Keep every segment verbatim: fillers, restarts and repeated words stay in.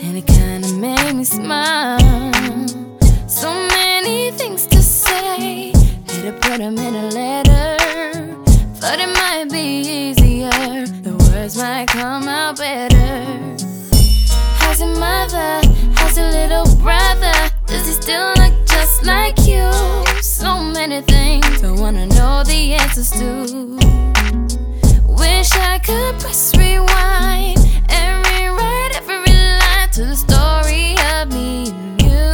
and it kinda made me smile. So many things to say, had to put them in a letter. Thought it might be easier, the words might come out better. How's your mother? How's your little brother? Does he still look just like you? So many things I wanna know the answers to. Wish I could press rewind and rewrite every line to the story of me and you.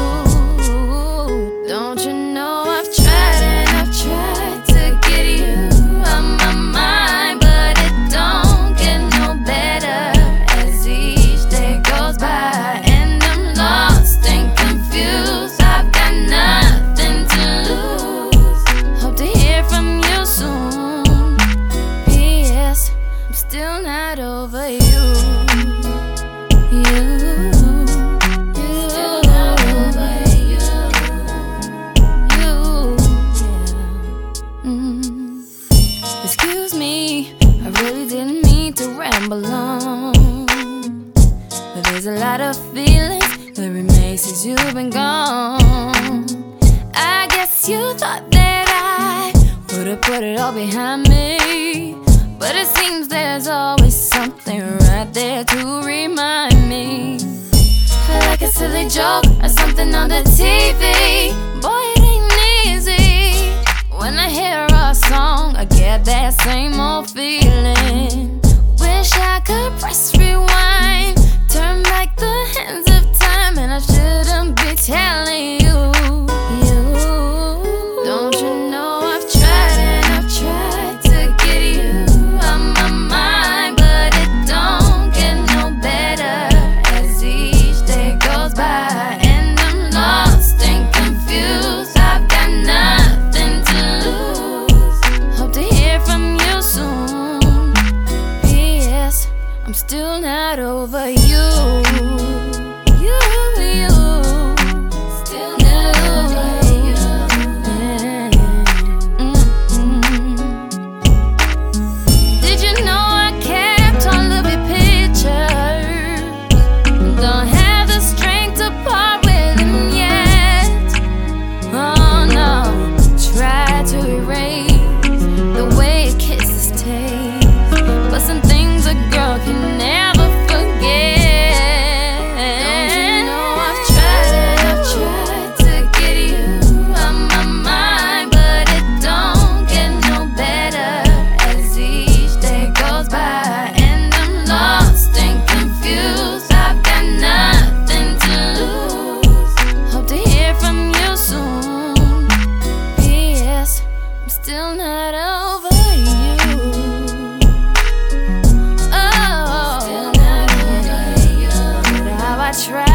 Don't you know I've tried and I've tried to get you out my mind, but it don't get no better as each day goes by, and I'm lost and confused. I've got nothing to lose. Hope to hear from you soon. P S I'm still not over you. You, you, still not over you. You, yeah. Mm. Excuse me, I really didn't mean to ramble on, but there's a lot of feelings that remain since you've been gone. I guess you thought that I would've put it all behind me, but it seems there's always something right there to remind me. Like a silly joke or something on the T V. Boy, it ain't easy. When I hear a song, I get that same old feeling. Wish I could press rewind, turn back the hands of time, and I shouldn't be telling you. You, don't you know I've tried and I've tried to get you out my mind, but it don't get no better as each day goes by, and I'm lost and confused. I've got nothing to lose. Hope to hear from you soon. P S I'm still not over you. You, you, still not over you. Yeah. Mm-hmm. Did you know I kept all of your pictures? Don't have the strength to part with them yet. Oh no, try to erase the way kisses taste, but some things a girl can never forget. Don't you know I've tried and I've tried to get you out my mind, but it don't get no better as each day goes by, and I'm lost and confused. I've got nothing to lose. Hope to hear from you soon. P S I'm still not over you. Oh, still not over you. But how I try